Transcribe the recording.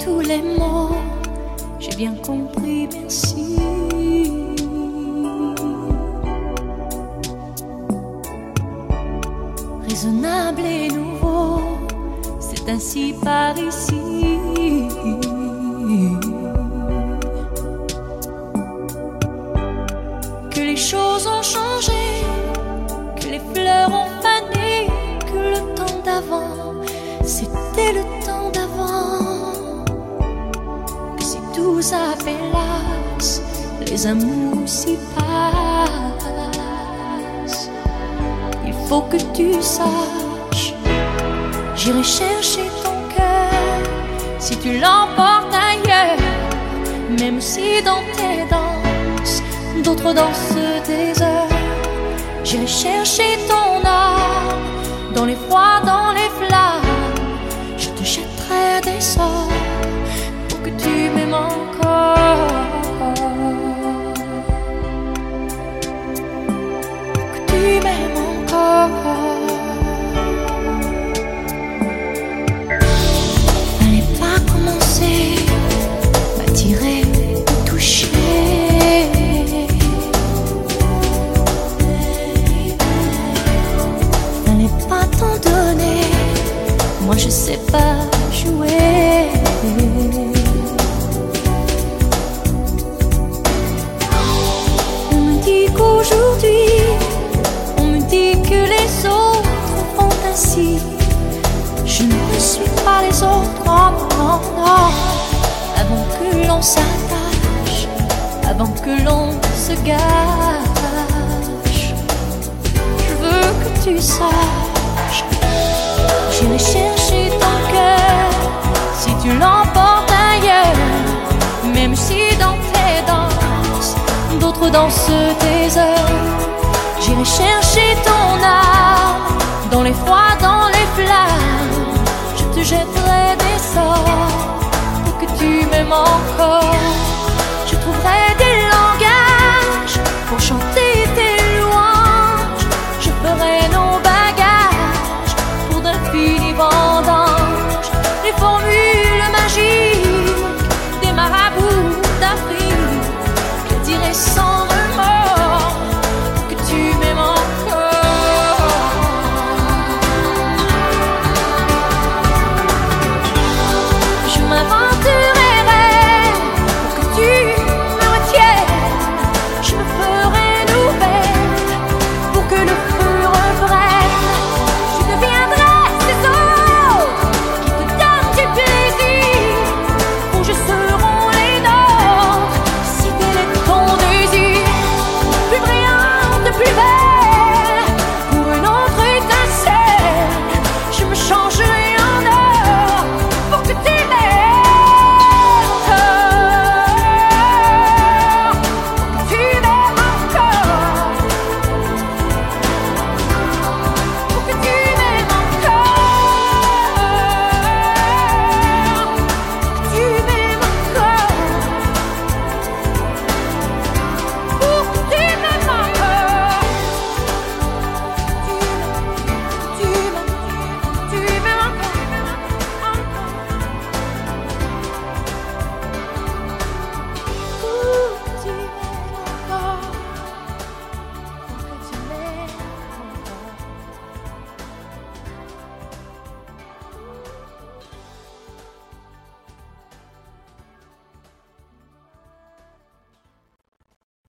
tous les mots, j'ai bien compris, merci. Raisonnable et nouveau, c'est ainsi par ici. Que les choses ont changé, que les fleurs ont fané, que le temps d'avant, c'était le temps d'avant. Que si tout s'appelasse, les amours s'y passent. Il faut que tu saches, j'irai chercher ton cœur si tu l'emportes ailleurs. Même si dans tes danses, d'autres dansent des heures. J'irai chercher ton âme dans les froids, dans les flammes. Je te jetterai des sorts pour que tu m'aimes encore. Pour que tu m'aimes encore. Fallait pas commencer, m'attirer, me toucher. Moi je sais pas jouer. On me dit qu'aujourd'hui, on me dit que les autres font ainsi. Je ne suis pas les autres, non, non, non. Avant que l'on s'attache, avant que l'on se gâche, je veux que tu saches, j'irai chercher ton cœur si tu l'emportes ailleurs. Même si dans tes danses, d'autres dansent tes heures. J'irai chercher ton âme dans les froids, dans les flammes. Je te jetterai des sorts pour que tu m'aimes encore.